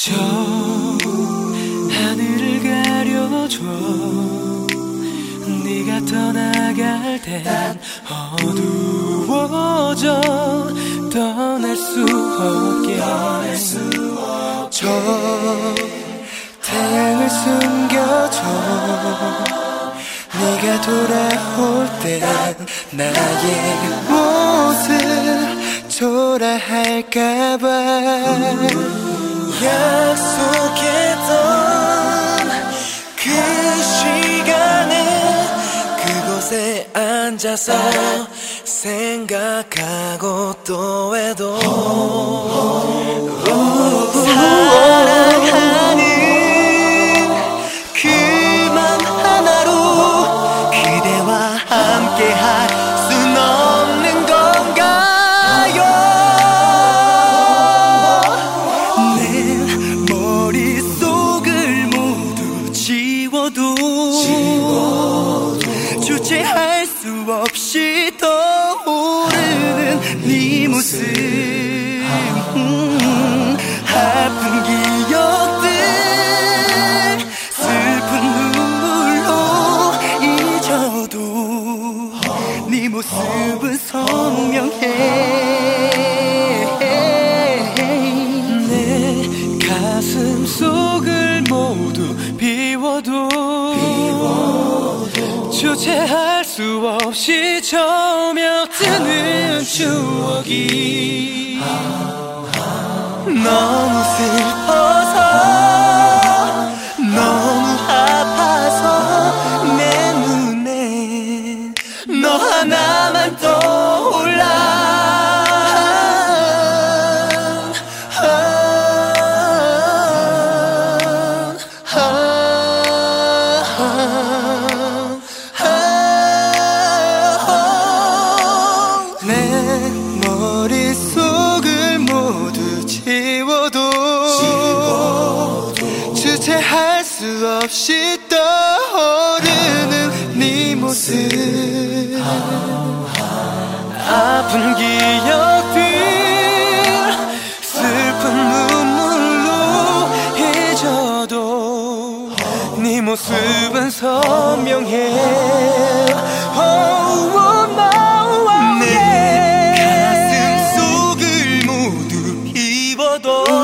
저 하늘을 가려줘. 네가 떠나갈 땐 어두워져 떠날 수 없게. 저 태양을 숨겨줘. 네가 돌아올 땐 나의 모습 초라할까봐. 약속했던 그 시간에 그곳에 앉아서 생각하고 또 해도 사랑하는 그만 하나로 그대와 함께할 순 없는 건가요? 내 머릿속을 모두 지워도 주체할 수 없이 떠오르는 네 모습. 아픈 기억들 슬픈 눈물로 잊어도 네 모습은 선명해. 내 가슴 속을 모두 비워도 주체할 수 없이 저며드는 추억이 너무 슬퍼서 너무 아파서 내 눈에 너 하나만 떠올라. 내 머릿속을 모두 지워도 주체할 수 없이 떠오르는 네 모습. 아픈 기억들 슬픈 눈물로 잊어도 네 모습은 선명해. 내 가슴 속을 모두 비워도